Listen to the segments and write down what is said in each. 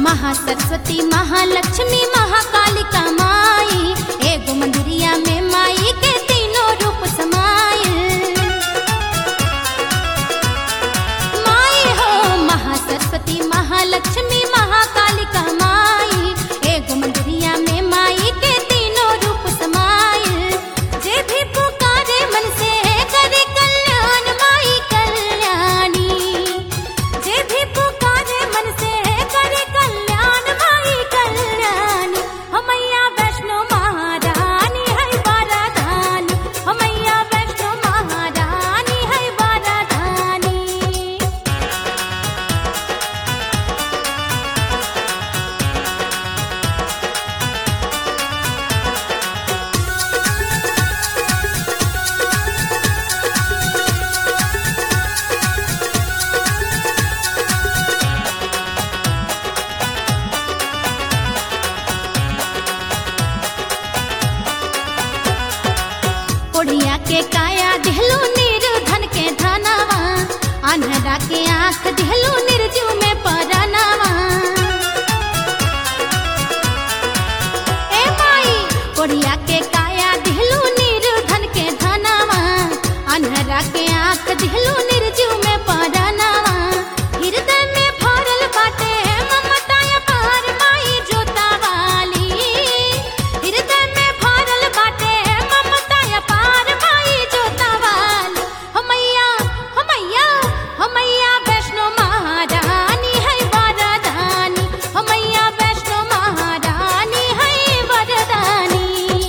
महासरस्वती महालक्ष्मी महाकालिका माई एगो मंदिरिया में माई के तीनों रूप समाइल। माई हो महासरस्वती महालक्ष्मी महाकालिका माई एगो मंदिरिया में माई के तीनों रूप समाइल। जे भी पुकारे मन से करे कल्याण माई कल्याणी, जे भी पुकारे मन से करे कल्याण माई कल्याणी। हमैया वैष्णो महारानी है वरदानी, हमैया वैष्णो महारानी है वरदानी। कोढ़िया के काया दिहलू निर्धन के धनवा, अन्हरा के आँख दिहलू निर्जीव में परानवा। ए माई कोढ़िया के काया दिहलू निर्धन के धनवा, अन्हरा के आँख दिहलू निर्जीव में परानवा। हृदय में भरल बाटे ममता अपार माई जोता वाली, हृदय में भरल बाटे ममता अपार माई जोता वाली। हमैया हमैया हमैया वैष्णो महारानी है वरदानी, हमैया वैष्णो महारानी है वरदानी।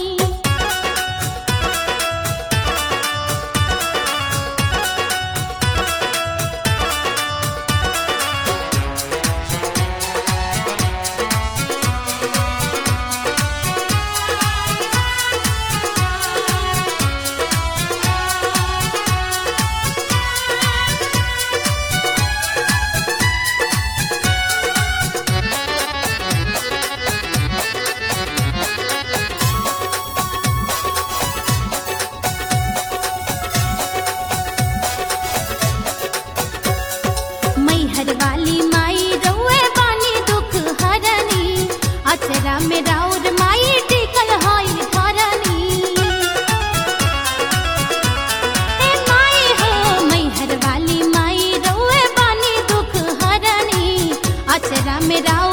मैहर वाली माई रउए बानी दुख हरनी, अचरा में राउर माई टिकल हई धरनी। ए माई हो मैहर वाली माई रउए बानी दुख हरनी, अचरा में राउर